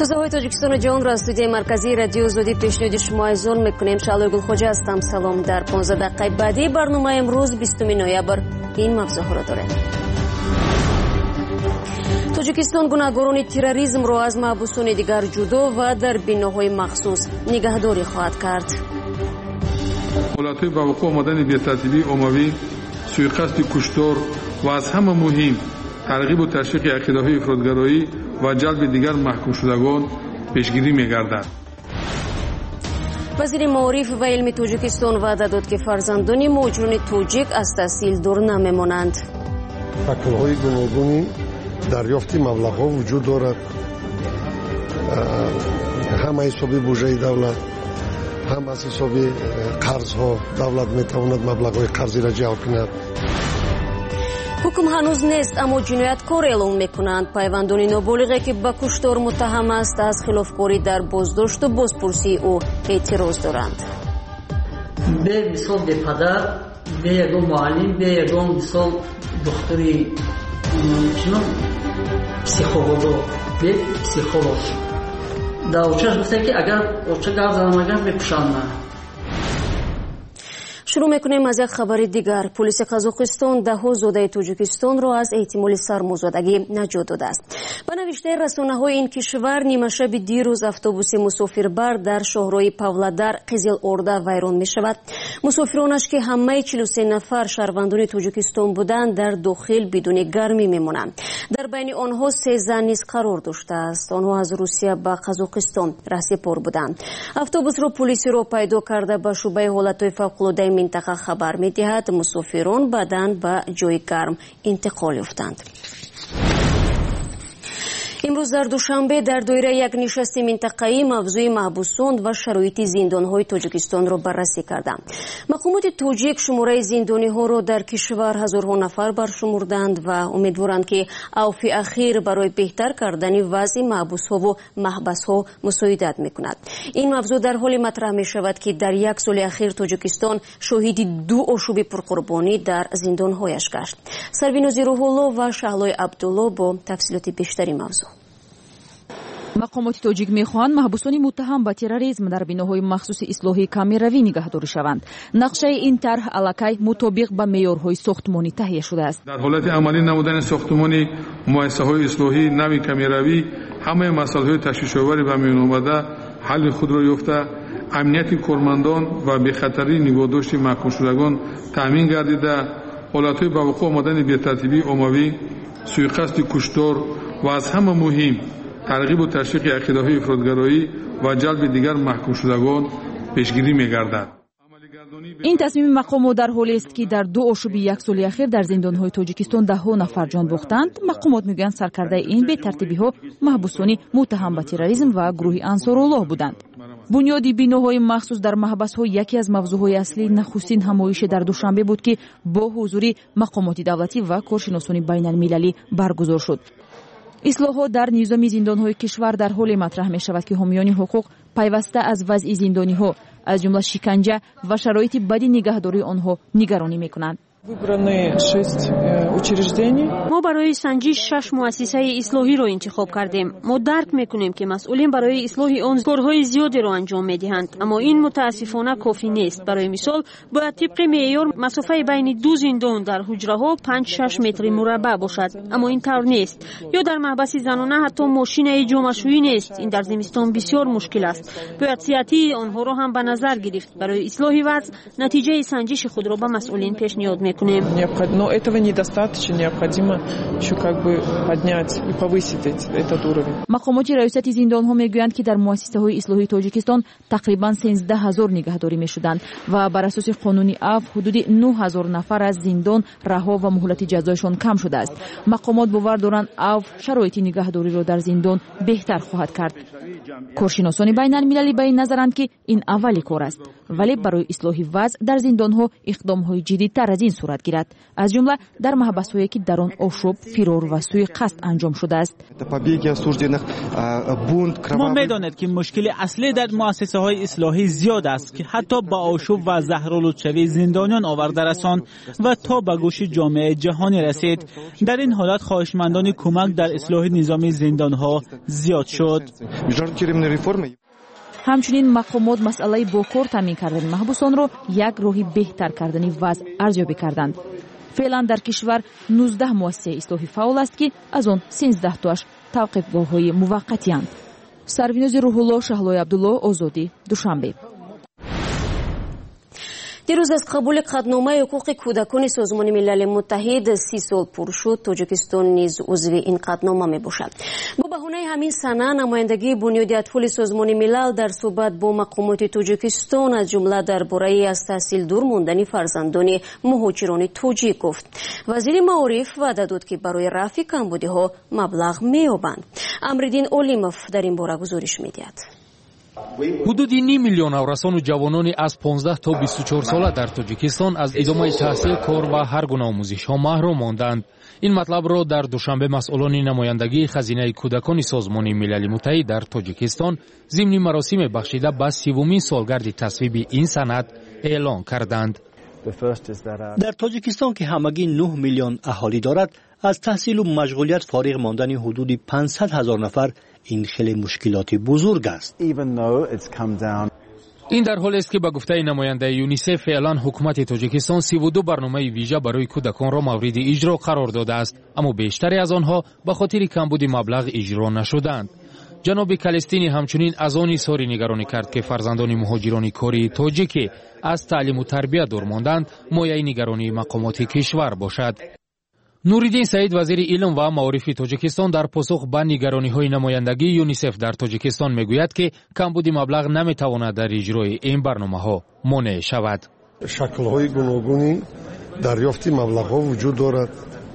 روزهای تاجیکستان و جهان را از استودیوی مرکزی رادیو زودی پیشنهاد شما ارسال میکنیم. شعله گلخوجه هستم. سلام. در 15 دقیقه بعدی برنامه امروز 20 نوامبر این موضوع را داریم. تاجیکستان گناهکاران تروریسم را از محبوسان دیگر جدا و در بناهای مخصوص نگهداری خواهد کرد. حالتهای به وقوع آمدن بی‌ترتیبی عمومی، سوءقصد کشتار و از همه مهم ترغیب و تشویق عقیده‌های افراطگرایی و جلب دیگر محکوم شدگان پیشگیری می‌گردد. وزیر معارف و علم تاجیکستان وعده داد که فرزندان مهاجران تاجیک از تحصیل دور نمی‌مانند. تکل‌های گوناگونی دریافت مبلغ‌ها وجود دارد. هم حسابی بودجه دولت، هم از حسابی قرض‌ها دولت می‌تواند مبلغ‌های قرضی را جلب کند. حکم هنوز نیست اما جنایتکار اعلام میکنند. پیوندان نابالغی که به کشتار متهم است از خلافکاری در بازداشت و بازپرسی او اعتراض دارند. به مثال به پدر، به یگان معلم، به یگان مثال دختری پسیخولوگ، به پسیخولوگ در اوچه گفته که اگر اوچه گفت زدم اگر بپوشانم. شروع میکنیم از یک خبر دیگر. پلیس قزاقستان ده‌ها زاده تاجیکستان را از احتمال سرمازادگی نجات داده است. به نوشته رسانه‌های این کشور نیمه شب دیروز اتوبوس مسافربر در شهرهای پاولادار قزل اورده ویران می شود. مسافرانش که همه 43 نفر شهروندان تاجیکستان بودند در داخل بدون گرمی میمانند. در بین آنها 3 زن نیز قرار داشته است. آنها از روسیه به قزاقستان رهسپار بودند. اتوبوس را پلیس را پیدا کرده به شعبه حالت‌های فوق‌العاده منطقه خبر می‌دهد. مسافران بعداً به جای گرم انتقال یافتند. امروز در دوشنبه در دایره یک نشست منطقه‌ای موضوع محبوسان و شرایط زندان‌های تاجیکستان را بررسی کردند. مقامات تاجیک شماره زندانی‌ها را در کشور هزارها نفر برشمردند و امیدوارند که عفو اخیر برای بهتر کردن وضع محبوس‌ها و محبس‌ها مساعدت می‌کند. این موضوع در حال مطرح می‌شود که در یک سال اخیر تاجیکستان شاهد 2 آشوب پرقربانی در زندان‌هایش گشت. سروینوز روح‌الله و شهلای عبدالله با تفصیلات بیشتری موضوع. مقامات تاجیک می‌خواهند محبوسان متهم به تروریسم در بناهای مخصوص اصلاحی کامیروی نگهداری شوند. نقشه این طرح الکی مطابق با معیارهای ساختمانی تهیه شده است. در حالت عملی نمودن ساختمانی مؤسسه‌های اصلاحی نوی کامیروی همه مسائل تشویش‌آور و میان آمده حل خود را یافته، امنیت کارمندان و بی‌خطری نگهداشت محکوم شدگان تامین گردیده، حالت‌های به وقوع آمدن بی‌ترتیبی عمومی، سوءقصد کشتار و از همه مهم ترغیب و تشویق عقیده‌های افراطگرایی و جلب دیگر محکوم شدگان پیشگیری می‌گردد. این تصمیم مقامات در حالی است که در 2 آشوب یک سال اخیر در زندان‌های تاجیکستان ده‌ها نفر جان باختند. مقامات میگویند سرکرده این بی‌ترتیبی‌ها محبوسانی متهم به تروریسم و گروه انصارالله بودند. بنیاد بناهای مخصوص در محبس‌ها یکی از موضوعهای اصلی نخستین همایش در دوشنبه بود که با حضور مقامات دولتی و کارشناسان بین‌المللی برگزار شد. اصلاحات در نظام زندان‌های کشور در حال مطرح می‌شود که حامیان حقوق پیوسته از وضع زندانی‌ها از جمله شکنجه و شرایط بدی نگهداری آنها نگرانی می‌کنند. ما برای سنجش 6 مؤسسه اصلاحی را انتخاب کردیم. ما درک میکنیم که مسئولین برای اصلاح آن کارهای زیادی را انجام میدهند، اما این متاسفانه کافی نیست. برای مثال باید طبق معیار مسافه بین 2 زندان در حجره ها 5-6 متر مربع باشد، اما این طور نیست. یا در محبس زنانه حتی ماشین جمع‌شویی نیست. این در زمستان بسیار مشکل است. باید صحتی آنها را هم به نظر گرفت. برای اصلاح وضع نتیجه سنجش خود را به مسئولین پیشنهاد میکنیم. Но этого недостаточно, необходимо еще поднять и повысить этот уровень. مقامات ریاست زندان‌ها میگویند که در مؤسسه‌های اصلاحی تاجیکستان تقریباً 13000 نگهداری می‌شدند و بر اساس قانون عفو حدود 9000 نفر از زندان رها و مهلت جزایشان کم شده است. مقامات باور دارند عفو شرایط نگهداری را در زندان بهتر خواهد کرد. کارشناسان بین‌المللی به این نظرند که این اولی کار است، ولی برای اصلاح وضع در زندان‌ها اقدام‌های جدی‌تر از این صورت گیرد، از جمله در محبس‌هایی که در آن آشوب، فرار و سوء قصد انجام شده است. ما می‌دانید که مشکل اصلی در مؤسسه‌های اصلاحی زیاد است که حتی با آشوب و زهرآلودشوی زندانیان آورده رساند و تا به گوش جامعه جهانی رسید. در این حالت خواهشمندان کمک در اصلاح نظام زندان‌ها زیاد شد. همچنین مقامات مسئله با کار تامین کردن محبوسان را یک راهی بهتر کردن وضع ارزیابی کردند. فعلا در کشور 19 مؤسسه اصلاحی فعال است که از آن 13 تاش توقیفگاه‌های موقتی اند. سریناز روح‌الله، شهلای عبدالله، آزادی، دوشنبه. دیروز از قبول قطعنامه حقوق کودکان سازمان ملل متحد 30 سال پور شد. تاجیکستان نیز عضو این قطعنامه میباشد. با بهانه همین سنه نمایندگی بنیاد اطفال سازمان ملل در صحبت با مقامات تاجیکستان از جمله درباره از تحصیل دور ماندن فرزندان مهاجران تاجیک گفت. وزیر معارف وعده داد که برای رفع کمبودی‌ها مبلغ می‌یابند. امرالدین اولیموف در این باره گزارش می‌دهد. حدود 9 میلیون نورسان و جوانانی از 15 تا 24 ساله در تاجیکستان از ادامه تحصیل، کار و هر گونه آموزش‌ها محروم ماندند. این مطلب را در دوشنبه مسئولان نمایندگی خزینه کودکان سازمان ملل متحد در تاجیکستان ضمن مراسم بخشیده به 30مین سالگرد تصویب این سند اعلان کردند. در تاجیکستان که همگی 9 میلیون اهالی دارد، از تحصیل و مشغولیت فارغ ماندن حدود 500,000 نفر این خیلی مشکلات بزرگ است. این در حالی است که به گفته نماینده یونیسف فعلا حکومت تاجیکستان 32 برنامه ویژه برای کودکان را مورد اجرا قرار داده است، اما بیشتری از آنها به خاطر کمبود مبلغ اجرا نشدند. جناب کلستینی همچنین از آن اظهار نگرانی کرد که فرزندان مهاجران کاری تاجیک از تعلیم و تربیت دور ماندند مایه نگرانی مقامات کشور باشد. نوریدین سعید، وزیر علم و معارف تاجیکستان، در پاسخ به نگرانی‌های نمایندگی یونیسف در تاجیکستان میگوید که کمبود مبلغ نمیتواند در اجرای این برنامه‌ها مانع شود. شکل‌های گوناگونی دریافت مبلغ‌ها وجود دارد.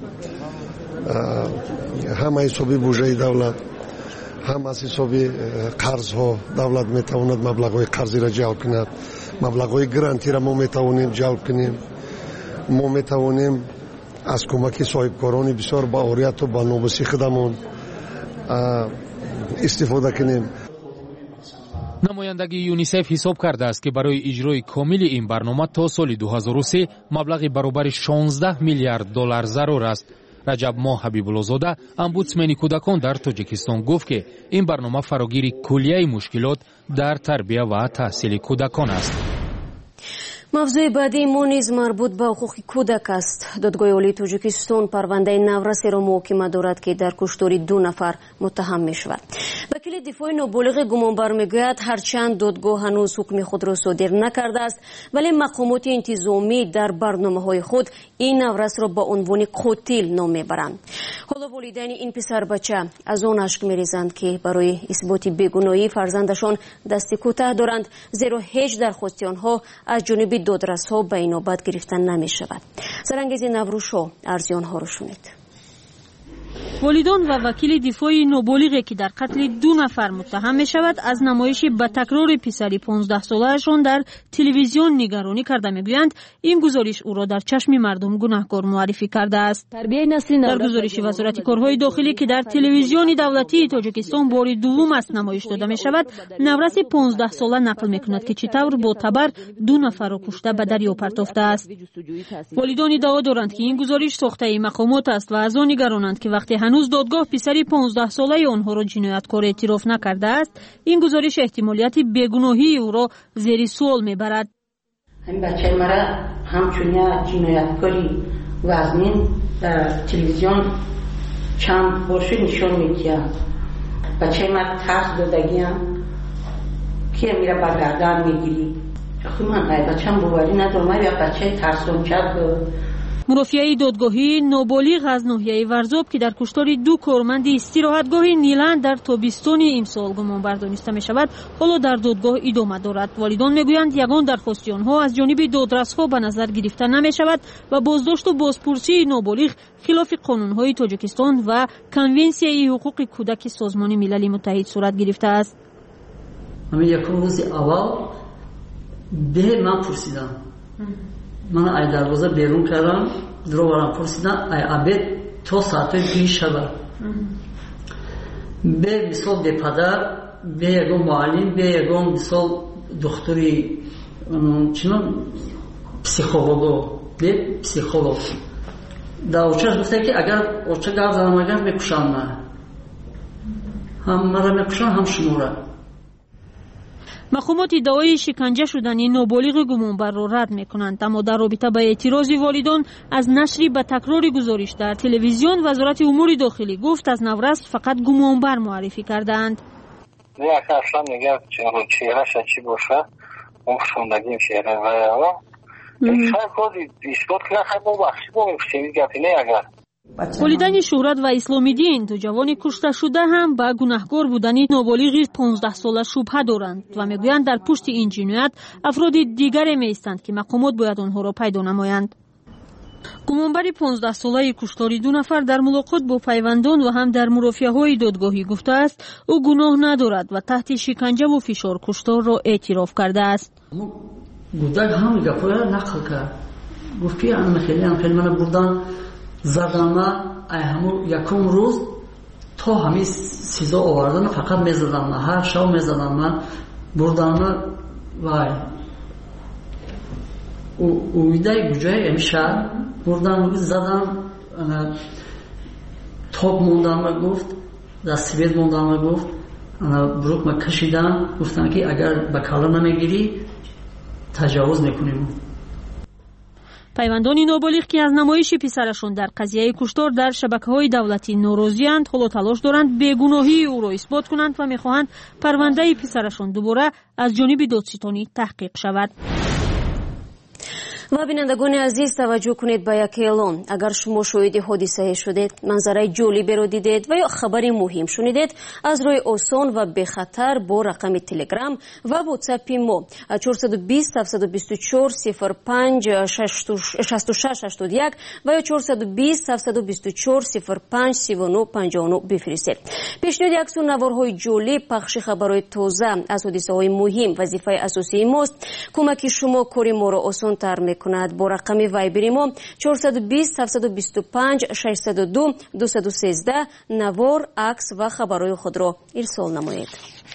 هم از حساب بودجه دولت، هم از حساب قرض‌ها دولت میتواند مبلغ‌های قرضی را جلب کند. مبلغ‌های گرانتی را ما میتوانیم جلب کنیم. ما میتوانیم از کمک صاحبکاران بسیار با اوریت و با نوبسی خودمان استفاده کنیم. نمایندگی یونیسف حساب کرده است که برای اجرای کامل این برنامه تا سال 2003 مبلغ برابر 16 میلیارد دلار ضرور است. رجب ماه حبیب‌الله‌زاده، امبودسمن کودکان در تاجیکستان گفت که این برنامه فراگیر کلیه مشکلات در تربیت و تحصیل کودکان است. موضوع بعدی ما نیز مربوط به حقوق کودک است. دادگاه عالی تاجیکستان پرونده نورسی را محاکمه دارد که در کشتار 2 نفر متهم می شود. وکیل دفاع نابالغ گمانبر میگوید هرچند دادگاه هنوز حکم خود را صادر نکرده است، ولی مقامات انتظامی در برنامه‌های خود این نورس را با عنوان قاتل نام میبرند. حالا والدین این پسر بچه از آن اشک میریزند که برای اثبات بیگناهی فرزندشان دست کوتاه دارند، زیرا هیچ درخواست آنها از جانب دادرس‌ها به نوبت گرفته نمی شود. سرانگیز نوروشو ارزیان ها رو شنید. والدان و وکیل دفاع نابالغی که در قتل 2 نفر متهم می شود از نمایش به تکرار پسری 15 ساله‌شان در تلویزیون نگرانی کرده میگویند این گزارش او را در چشم مردم گناهکار معرفی کرده است. در گزارش وزارت کارهای داخلی که در تلویزیون دولتی تاجیکستان بار دوم است نمایش داده می شود، نورس 15 ساله نقل می کند که چطور با تبر 2 نفر را کشته به دریا پرتافته است. والدان ادعا دارند که این گزارش ساخته مقامات است و از آن نگرانند که وقتی هنوز دادگاه پسری 15 ساله آنها را جنایتکار اعتراف نکرده است، این گزارش احتمالیت بیگناهی او را زیر سوال میبرد. همین بچه مرا همچنین جنایتکاری وزنین در تلویزیون چند بارش نشان میدید. بچه مرا ترس دادگیم که میره برگردن میگیری. آخه من بچه‌م باوری ندارم، یا بچه ترسون کرد. مرافعه دادگاهی نابالغ از ناحیه ورزاب که در کشتار 2 کارمند استراحتگاه نیلند در تابستان امسال گمانبر دانسته می شود، حالا در دادگاه ادامه دارد. والدان میگویند یگان درخواست آنها از جانب دادرس‌ها به نظر گرفته نمی شود و بازداشت و بازپرسی نابالغ خلاف قانون‌های تاجیکستان و کنونسیون حقوق کودک سازمان ملل متحد صورت گرفته است. همین یک روز اول به من پرسیدم من ای دروازه بیرون کردم درو برام پرسیدن ای عبید تا ساعت 2 شب به مثال به پدر به یگون معلم به یگون مثال دکتری چنان پسیخولوگ به پسیخولوگ در اوچش گفته که اگر اوچه گاو زنم اگر بکشن من هم مرا میکشن هم شما را. مقامات ادعای شکنجه شدن نابالغ گمانبر را رد میکنند، اما در رابطه با اعتراض والدان از نشری به تکرار گزارش در تلویزیون وزارت امور داخلی گفت از نورست فقط گمانبر معرفی کردند. نه اصلا میگه چهرهش چی باشه اون خوندگیم چهره و این خیلی اثبات کنه خیلی بخشی بومیم گپی نه اگر والدین شهرت و اسلامی دین دو جوان کشته شده هم به گناهکار بودن نابالغ 15 ساله شبهه دارند و میگویند در پشت این جنایت افراد دیگری میستند که مقامات باید آنها را پیدا نمایند. گمانبر 15 ساله کشتار 2 نفر در ملاقات با پیوندان و هم در مرافعه‌های دادگاهی گفته است او گناه ندارد و تحت شکنجه و فشار کشتار را اعتراف کرده است. گودک هم گپا را نقل کرد گفت که خیلی من بردن زدم همون یکم روز تا همین سیزا آوردن فقط میزدم هر شب میزدم من بردن وای اویده گوجه امشب بردن زدم توب موندم گفت دستیبید موندم گفت بروک ما کشیدم گفتن که اگر به کالا نمیگیری تجاوز میکنیم. پیوندان نابالغ که از نمایش پسرشون در قضیه کشتار در شبکه‌های دولتی ناراضی‌اند، حالا تلاش دارند بیگناهی او را اثبات کنند و می‌خواهند پرونده پسرشون دوباره از جانب دادستانی تحقیق شود. و بینندگان عزیز توجه کنید به یک اعلان. اگر شما شاهد حادثه شدید، منظره جالبی رو دیدید و یا خبری مهم شنیدید، از روی آسان و به خطر با رقم تلگرام و واتساپ ما 420 724 05 66 81 و یا 420 724 05 39 59 بفرستید. پیشنهاد عکس و نوارهای جالب، پخش خبرهای تازه از حادثه‌های مهم وظیفه اساسی ماست. کمک شما کار ما را آسان تر کند. با رقم وایبر ما 420 725 602 213 نوار، عکس و خبرهای خود را ارسال نمایید.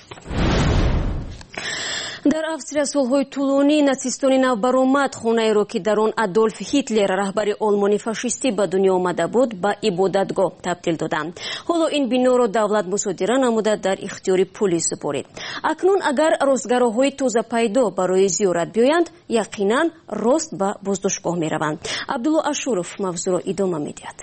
در австрия солҳои тӯлонӣ нацистони навбаромад хонаеро ки дар он Адольф Ҳитлер раҳбари олмони фашистӣ ба дунё омада буд ба ибодатгоҳ табдил доданд. ҳоло ин биноро давлат мусодира намуда дар ихтиёри пулис супорид. акнун агар ростгароҳҳои тозапайдо барои зиёрат биёянд, яқинан рост ба боздоштгоҳ мераванд. абдулло ашуров мавзӯъро идома медиҳад.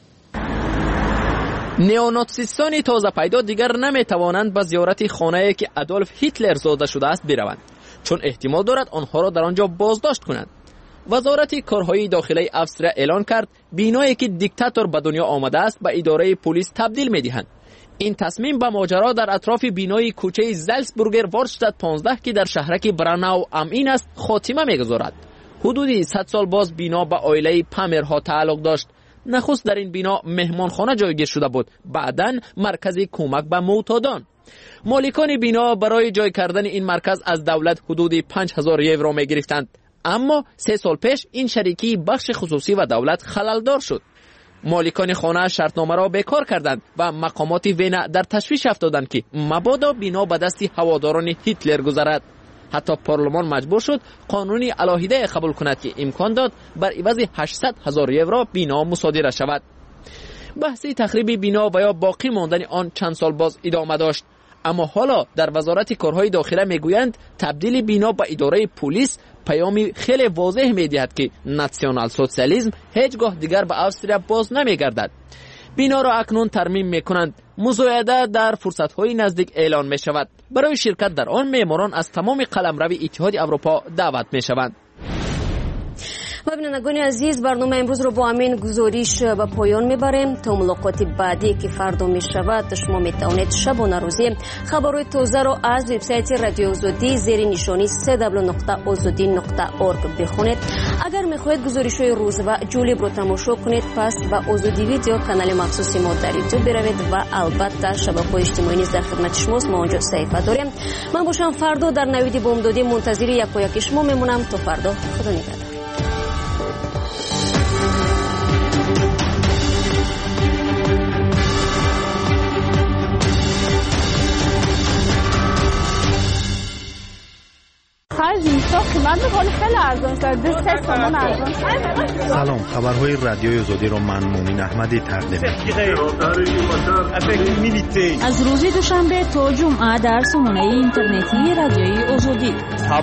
неонатсистони тозапайдо дигар наметавонанд ба зиёрати хонае ки Адольф Ҳитлер зода шудааст бираванд, чун эҳтимол дорад онҳоро дар он ҷо боздошт кунанд. вазорати корҳои дохилаи австрия эълон кард биное ки диктатор ба дунё омадааст ба идораи пулис табдил медиҳанд. ин тасмим ба моҷаро дар атрофи бинои кӯчаи Зальцбургер Ворштадт 15 ки дар шаҳраки Бранау амин аст хотима мегузорад. ҳудуди 100 сол боз бино ба оилаи Памерҳо тааллуқ дошт. нахуст дар ин бино меҳмонхона ҷойгир шуда буд, баъдан маркази кӯмак ба мӯътодон. моликони бино барои ҷой кардани ин марказ аз давлат ҳудуди 5000 евро мегирифтанд, аммо 3 сол пеш ин шарикии бахши хусусӣ ва давлат халалдор шуд. моликони хона шартномаро бекор карданд ва мақомоти Вена дар ташвиш афтоданд ки мабодо бино ба дасти ҳаводорони Ҳитлер гузарад. ҳатто парлумон маҷбур шуд қонуни алоҳидае қабул кунад ки имкон дод бар ивази 800 000 евро бино мусодира шавад. баҳси тахриби бино ва ё боқӣ мондани он чанд сол боз идома дошт, аммо ҳоло дар вазорати корҳои дохила мегӯянд табдили бино ба идораи пулис паёми хеле возеҳ медиҳад ки натсионал социализм ҳеҷ гоҳ дигар ба австрия боз намегардад. биноро акнун тармим мекунанд. музояда дар фурсатҳои наздик эълон мешавад. барои ширкат дар он меъморон аз тамоми қаламрави иттиҳоди аврупо даъват мешаванд. و بینندگان عزیز، برنامه امروز رو با همین گزارش به پایان میبریم. تا ملاقات بعدی که فردا میشود، شما میتوانید شبانه روزی خبرهای تازه رو از وبسایت رادیو آزادی زیر نشانی www.azadi.org بخونید. اگر میخواهید گزارش‌های روز و جالب رو تماشا کنید، پس به آزادی ویدیو کانال مخصوصی ما در یوتیوب بروید و البته شبکه‌های اجتماعی نیز در خدمت شماست. ما اونجا صفحه داریم. من باشم فردا در نوید بامدادی منتظر یکایک شما میمونم. تا فردا، خدا نگهدار. سلام، خبرهای رادیوی آزادی را من مومن احمدی تقدیم از روز دوشنبه تا جمعه در سامانه اینترنتی رادیوی آزادی.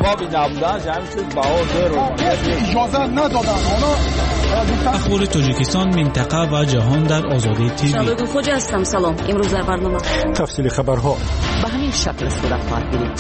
اخبار تاجیکستان، منطقه و جهان در آزادی تیوی. شباب خوش هستم. سلام. امروز در برنامه تفصیل خبرها به همین شکل صورت خواهد گرفت.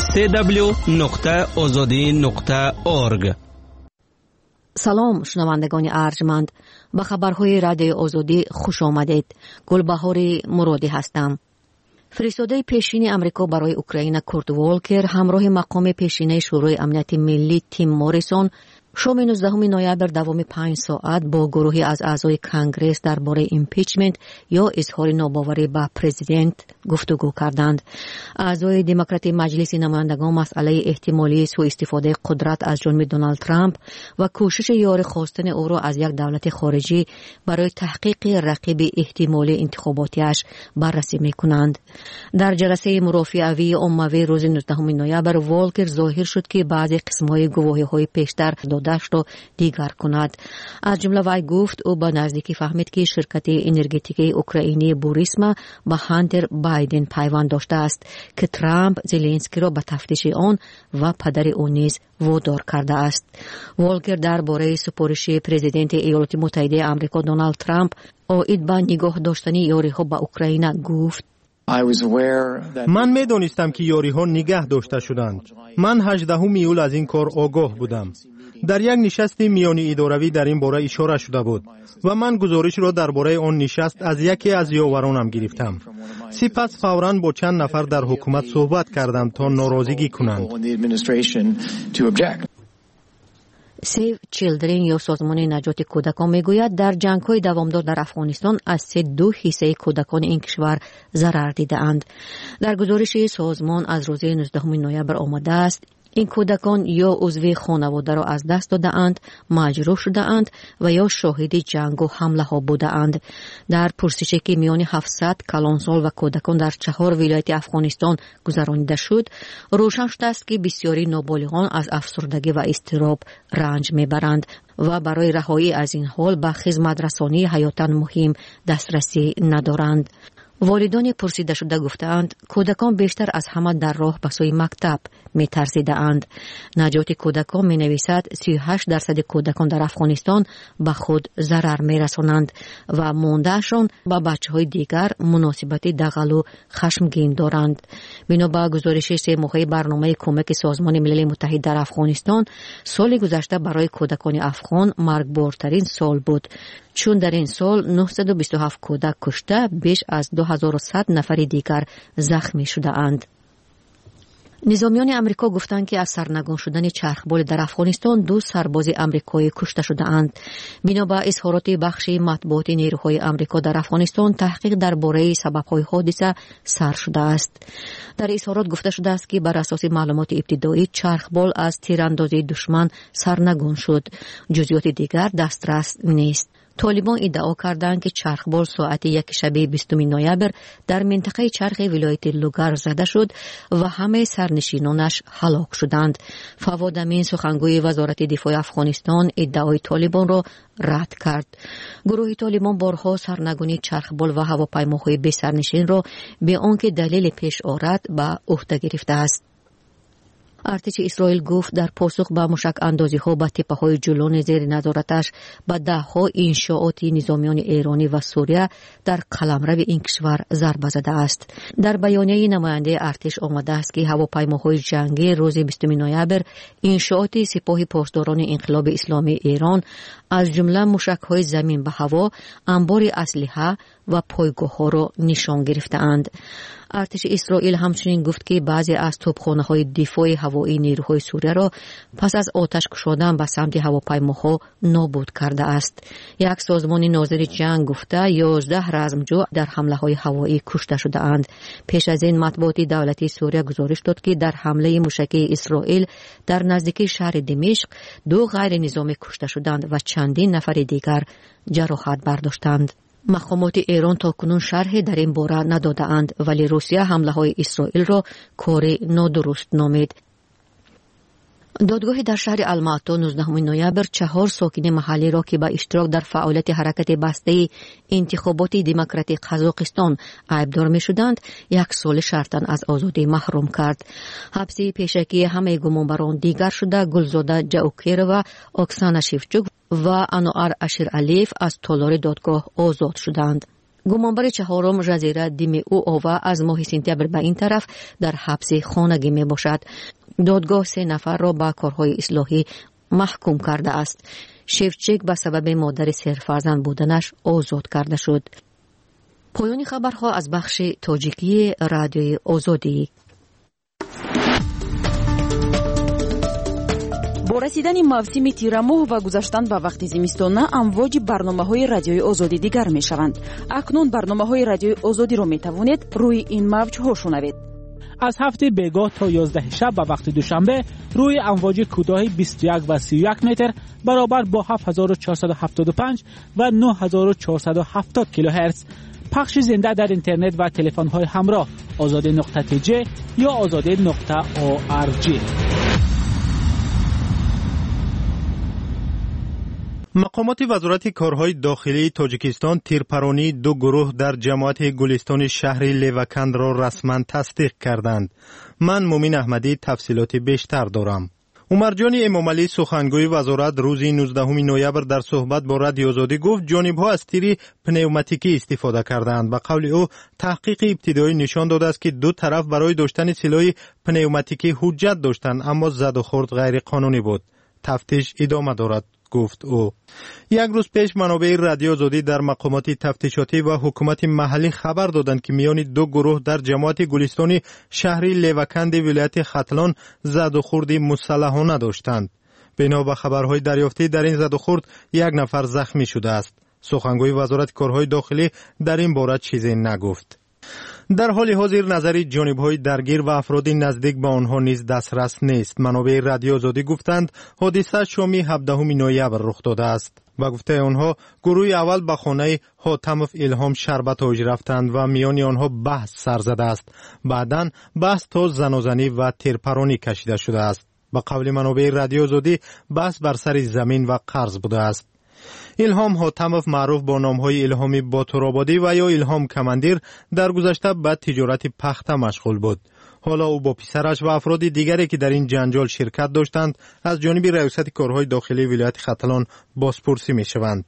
www.azadi.org. سلام شنوندگان ارجمند، به خبرهای رادیو آزادی خوش آمدید. گلبهار مرادی هستم. فرستاده پیشین امریکا برای اوکراین کورت والکر همراه مقام پیشین شورای امنیت ملی تیم موریسون شام 19 نوامبر دوام 5 ساعت با گروهی از اعضای کنگره درباره ایمپیچمنت یا اظهار ناباوری به پرزیدنت گفتگو کردند. اعضای دموکرات مجلس نمایندگان مسئله احتمالی سوء استفاده قدرت از جانب دونالد ترامپ و کوشش یاری خواستن او را از یک دولت خارجی برای تحقیق رقیب احتمالی انتخاباتیش بررسی می‌کنند. در جلسه مرافعه‌ای عمومی روز 19 نوامبر والکر ظاهر شد که بعضی قسم‌های گواهی‌های پیشتر داشت را دیگر کند. از جمله وی گفت او با نزدیکی فهمید که شرکت انرژتیکی اوکراینی بوریسما با هانتر بایدن پیوند داشته است که ترامپ زلنسکی را به تفتیش آن و پدر او نیز وادار کرده است. والکر درباره سپارش پرزیدنت ایالات متحده آمریکا دونالد ترامپ عاید به نگاه داشتن یاری‌ها به اوکراین گفت: من می‌دانستم که یاری‌ها نگه داشته شدند. من 18 ایول از این کار آگاه بودم. در یک نشست میانی اداروی در این باره اشاره شده بود و من گزارش را درباره آن نشست از یکی از یاورانم گرفتم. سپس فوراً با چند نفر در حکومت صحبت کردم تا ناراضگی کنند. سیو چیلدرن یا سازمان نجات کودکان میگوید در جنگ‌های دوامدار در افغانستان از 2% کودکان این کشور ضرر دیده‌اند. در گزارش سازمان از روز 19 نوامبر آمده است این کودکان یا عضو خانواده را از دست داده اند، مجروح شده اند و یا شاهد جنگ و حمله ها بوده اند. در پرسشی که میان 700 کلانسال و کودکان در 4 ولایت افغانستان گذرانیده شد، روشن شده است که بسیاری نابالغان از افسردگی و اضطراب رنج میبرند و برای رهایی از این حال به خدمت رسانی حیاتاً مهم دسترسی ندارند. والدان پرسیده شده گفتند کودکان بیشتر از همه در راه به سوی مکتب می‌ترسیدند. نجات کودکان می‌نویسد 38% کودکان در افغانستان به خود ضرر می‌رسانند و مانده‌شان با بچه‌های دیگر مناسبت دغل و خشمگین دارند. بنا به گزارش 3 ماهه برنامه کمک سازمان ملل متحد در افغانستان، سال گذشته برای کودکان افغان مرگبارترین سال بود، چون در این سال 927 کودک کشته، بیش از 2100 نفر دیگر زخمی شده اند. نظامیان امریکا گفتند که از سرنگون شدن چرخبال در افغانستان 2 سرباز امریکایی کشته شده اند. بنا به اظهارات بخش مطبوعات نیروهای امریکا در افغانستان، تحقیق درباره سبب‌های حادثه سر شده است. در اظهارات گفته شده است که بر اساس معلومات ابتدایی چرخبال از تیراندازی دشمن سرنگون شد. جزئیات دیگر دسترس نیست. طالبان ادعا کردند که چرخبال ساعت 1 شب 20 نوامبر در منطقه چرخ ولایت لوگر زده شد و همه سرنشینانش هلاک شدند. فواد امین سخنگوی وزارت دفاع افغانستان ادعای طالبان را رد کرد. گروه طالبان بارها سرنگونی چرخبال و هواپیماهای بی سرنشین را به آنکه دلیل پیش آرد به عهده گرفته است. ارتش اسرائیل گفت در پاسخ به موشک اندازی ها به تپه های جولان زیر نظارتش به 10 انشاءات نظامیان ایرانی و سوریه در قلمرو این کشور ضربه زده است. در بیانیه نماینده ارتش آمده است که هواپیماهای جنگی روز 20 نوامبر انشاءات سپاه پاسداران انقلاب اسلامی ایران از جمله موشک‌های زمین به هوا، انبار اسلحه و پایگاه‌ها را نشان گرفته‌اند. ارتش اسرائیل همچنین گفت که بعضی از توپخانه‌های دفاع هوایی نیروهای سوریه را پس از آتش گشودن به سمت هواپیماها نابود کرده است. یک سازمان ناظر جنگ گفته 11 رزمجو در حمله‌های هوایی کشته شده‌اند. پیش از این مطبوعات دولتی سوریه گزارش داد که در حمله موشکی اسرائیل در نزدیکی شهر دمشق 2 غیر نظامی کشته شدند و چندین نفر دیگر جراحت برداشتند. مقامات ایران تاکنون شرحی در این باره نداده‌اند، ولی روسیه حمله های اسرائیل را کار نادرست نامید. دادگاه در شهر الماتو 19 نوامبر 4 ساکن محلی را که به اشتراک در فعالیت حرکت بسته انتخابات دموکراتیک قزاقستان عیبدار می‌شدند 1 سال شرطاً از آزادی محروم کرد. حبس پیشکی همه گمانبران دیگر شده گلزاده جاوکیرova، اوکسانا شیفچوک و انوار اشیرعلیف از تالار دادگاه آزاد شدند. گمانبر چهارم جزیره دیمی اووا از ماه سپتامبر به این طرف در حبس خانگی می باشد. دادگاه 3 نفر را به کارهای اصلاحی محکوم کرده است. شیفچک به سبب مادر سرفرزند بودنش آزاد کرده شد. پایان خبرها از بخش تاجیکی رادیوی آزادی. با رسیدن موسم تیر ماه و گذشتن به وقت زمستانه امواج برنامه‌های رادیوی آزادی دیگر می‌شوند. اکنون برنامه‌های رادیوی آزادی را می‌توانید روی این موج‌ها شنوید. از هفته بیگاه تا 11 شب به وقت دوشنبه روی امواج کوتاه 21 و 31 متر برابر با 7475 و 9470 کیلوهرتز پخش زنده در اینترنت و تلفن‌های همراه azade.tj یا azade.org. مقامات وزارت کارهای داخلی تاجیکستان تیرپرانی 2 گروه در جماعت گلستان شهر لیوکند را رسما تصدیق کردند. من مومین احمدی تفصیلات بیشتر دارم. عمرجان امامعلی سخنگوی وزارت روز 19 نوامبر در صحبت با رادیو آزادی گفت جانب‌ها از تیر پنوماتیکی استفاده کردند. به قول او تحقیق ابتدایی نشان داده است که 2 طرف برای داشتن سلاح پنوماتیکی حجت داشتند اما زد و خورد غیر قانونی بود. تفتیش ادامه دارد، گفت او. 1 روز پیش منابع رادیو آزادی در مقامات تفتیشاتی و حکومت محلی خبر دادند که میان 2 گروه در جماعت گلستانی شهری لیوکند ولایت ختلان زد و خورد مسلحانه داشتند. بنا به خبرهای دریافتی در این زد و خورد 1 نفر زخمی شده است. سخنگوی وزارت کارهای داخلی در این باره چیزی نگفت. در حال حاضر نظر جانب‌های درگیر و افراد نزدیک به آنها نیز دسترس نیست. منابع رادیو آزادی گفتند حادثه شام 17 نوامبر رخ داده است. با گفته آنها گروه اول به خانه حاتموف الهام شربتاج رفتند و میان آنها بحث سر زده است. بعداً بحث تا زنازنی و تیرپرانی کشیده شده است. به قول منابع رادیو آزادی بحث بر سر زمین و قرض بوده است. الهام حاتموف معروف با نام‌های الهامی باتورآبادی و یا الهام کماندیر در گذشته به تجارت پخته مشغول بود. حالا او با پسرش و افراد دیگری که در این جنجال شرکت داشتند از جانب ریاست کارهای داخلی ولایت ختلان بازپرسی می‌شوند.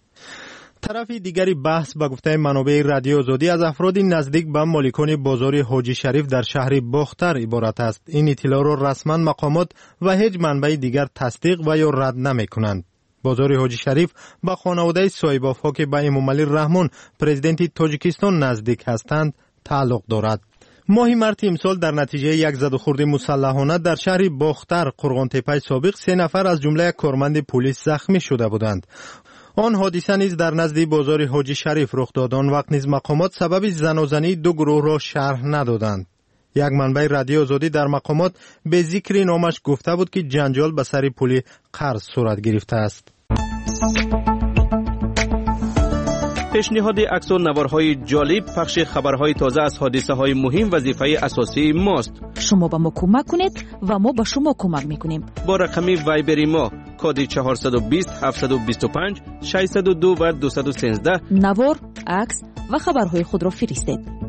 طرف دیگری بحث به گفته منابع رادیو آزادی از افراد نزدیک به مالکان بازار حاجی شریف در شهر باختر عبارت است. این اطلاع را رسما مقامات و هیچ منبع دیگر تصدیق و یا رد نمی‌کنند. بازار حاجی شریف با خانواده صاحباف‌ها که به امامعلی رحمان پرزیدنت تاجیکستان نزدیک هستند تعلق دارد. ماه مارس امسال در نتیجه 1 زد و خورد مسلحانه در شهر باختر قرغان‌تپه سابق 3 نفر از جمله کارمند پلیس زخمی شده بودند. آن حادثه نیز در نزد بازار حاجی شریف رخ داد. آن وقت نیز مقامات سبب زنازنی 2 گروه را شرح ندادند. 1 منبع رادیو آزادی در مقامات به ذکر نامش گفته بود که جنجال به سر پول قرض صورت گرفته است. پیشنهاد عکس و نوارهای جالب، پخش خبرهای تازه از حادثه های مهم وظیفه اساسی ماست. شما به ما کمک کنید و ما به شما کمک میکنیم. با رقم وایبری ما کد 420 725 602 و 213 نوار، عکس و خبرهای خود را فرستید.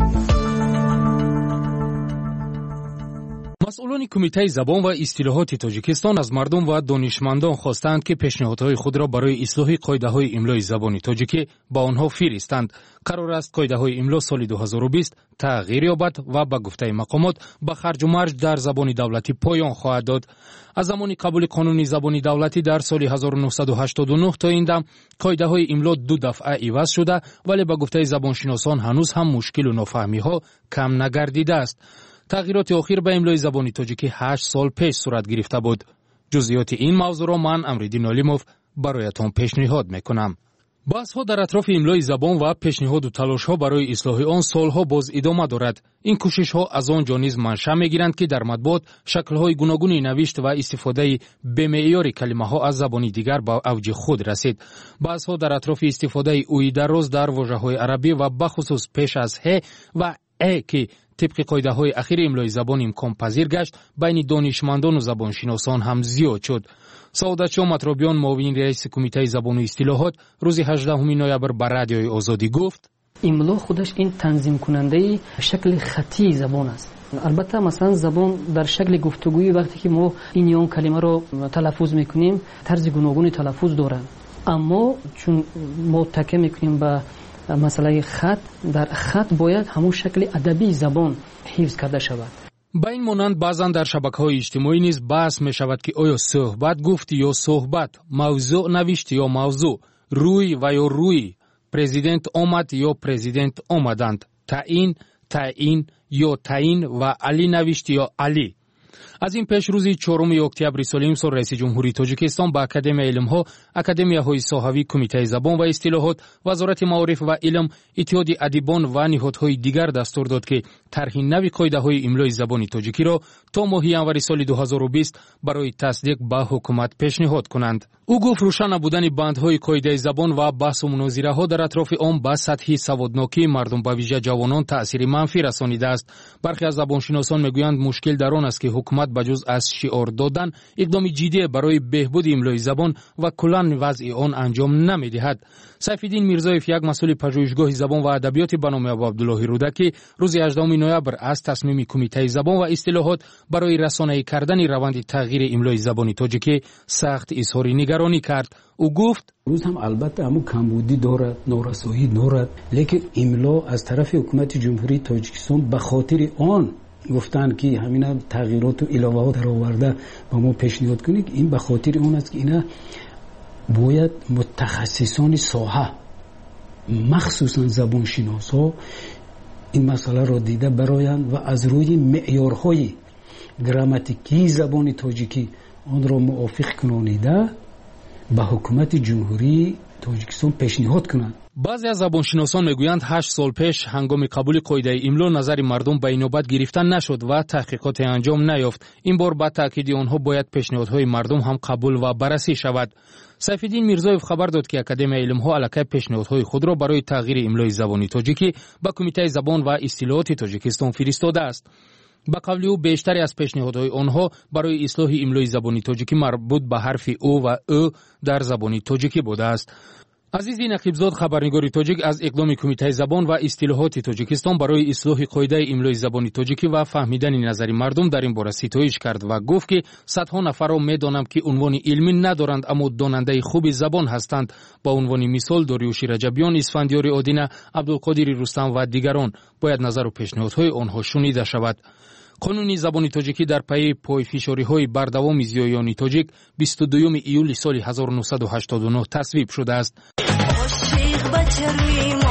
مسئولان کمیته زبان و اصطلاحات تاجیکستان از مردم و دانشمندان خواستند که پیشنهادهای خود را برای اصلاح قاعده‌های املای زبان تاجیکی با آنها فرستند. قرار است قاعده‌های املا سال 2020 تغییر یابد و به گفته مقامات به خرج و مرج در زبان دولتی پایان خواهد داد. از زمان قبول قانون زبان دولتی در سال 1989 تا این دم قاعده‌های املا 2 دفعه عوض شده، ولی به گفته زبانشناسان هنوز هم مشکل و نافهمی‌ها کم نگردیده است. تغییرات اخیر به املای زبان تاجیکی 8 سال پیش صورت گرفته بود. جزئیات این موضوع را من امریدین علیموف برایتان پیشنهاد میکنم. بحث‌ها در اطراف املای زبان و پیشنهاد و تلاش‌ها برای اصلاح آن سالها باز ادامه دارد. این کوشش‌ها از آن جانب منشأ می‌گیرند که در مطبوعات شکل‌های گوناگونی نوشت و استفاده بی‌معیار کلمه‌ها از زبان دیگر به اوج خود رسید. بحث‌ها در اطراف استفاده اوی دراز در واژه‌های عربی و بخصوص پیش از ه و ای که طبق قاعده‌های اخیر املای زبان امکان پذیر گشت بین دانشمندان و زبانشناسان هم زیاد شد. سعادت شاه مطربیان معاون رئیس کمیته زبان و اصطلاحات روز 18 نوامبر بر رادیوی آزادی گفت املا خودش این تنظیم کننده شکل خطی زبان است. البته مثلا زبان در شکل گفتگویی وقتی که ما این یا اون کلمه رو تلفظ میکنیم طرز گوناگون تلفظ دارن، اما چون ما تکیه میکنیم به مسئله خط، در خط باید همون شکل ادبی زبان حفظ کرده شود. با این مانند بعضا در شبکه‌های اجتماعی نیز بحث می شود که آیا صحبت گفتی یا صحبت، موضوع نوشتی یا موضوع، روی و یا روی، پرزیدنت آمد یا پرزیدنت آمدند، تعیین یا تعیین و علی نوشتی یا علی. از این پیش روز 4 اکتبر سال امسال رئیس جمهوری تاجیکستان با اکادمی علم‌ها، اکادمی‌های صحوی، کمیته زبان و اصطلاحات، وزارت معارف و علم، اتحاد ادیبان و نهادهای دیگر دستور داد که طرح نوی قاعده‌های املای زبان تاجیکی را تا ماه ینوری سال 2020 برای تصدیق به حکومت پیشنهاد کنند. او گفت روشن نبودن بندهای قاعده زبان و بحث و مناظره‌ها در اطراف آن به سطح سوادناکی مردم به ویژه جوانان تأثیر منفی رسانیده است. برخی از زبانشناسان میگویند مشکل در آن است که حکومت بجز از شعار دادن اقدام جدی برای بهبود املای زبان و کلاً وضع آن انجام نمی‌دهد. سیف‌الدین میرزایف، یک مسئول پژوهشگاه زبان و ادبیات به نام عبدالله رودکی، روز 18 نوامبر از تصمیم کمیته زبان و اصطلاحات برای رسانه‌ای کردن روند تغییر املای زبان تاجیکی سخت اظهار نگرانی کرد. او گفت روز هم البته همون کمبودی دارد، نارسایی دارد، لیکن املا از طرف حکومت جمهوری تاجیکستان به خاطر آن گفتن که همین تغییرات و علاوه ها در آورده با ما پیشنهاد کنید. این به خاطر اون است که اینا باید متخصصان ساحه، مخصوصا زبانشناسا، این مسئله را دیده برایند و از روی معیارهای گراماتیکی زبان تاجیکی آن را موافق کنانیده به حکومت جمهوری تاجیکستان پیشنهاد کنند. بعضی از زبانشناسان میگویند 8 سال پیش هنگام قبول قاعده املا نظر مردم به نوبت گرفتن نشد و تحقیقات انجام نیافت. این بار با تاکید آنها باید پیشنهادهای مردم هم قبول و بررسی شود. سیف‌الدین میرزایف خبر داد که اکادمی علم‌ها الکی پیشنهادهای خود را برای تغییر املای زبان تاجیکی به کمیته زبان و اصطلاحات تاجیکستان فرستاده است. با قول او بیشتری از پیشنهادهای آنها برای اصلاح املای زبان تاجیکی مربوط به حرف او و ا در زبان تاجیکی بوده است. عزیز نقیبزاد، خبرنگار تاجیک، از اقدام کمیته زبان و اصطلاحات تاجیکستان برای اصلاح قاعده املای زبان تاجیکی و فهمیدن نظر مردم در این باره ستایش کرد و گفت که صدها نفر را می‌دانم که عنوان علمی ندارند اما داننده خوب زبان هستند. با عنوان مثال داریوش رجبیان، اسفندیار آدینه، عبدالقادر رستم و دیگران. باید نظر و پیشنهادهای آنها شنیده شود. قانون زبان تاجیکی در پی پایفشاری‌های بردوام زیایان تاجیک 22 ایول سال 1989 تصویب شده است.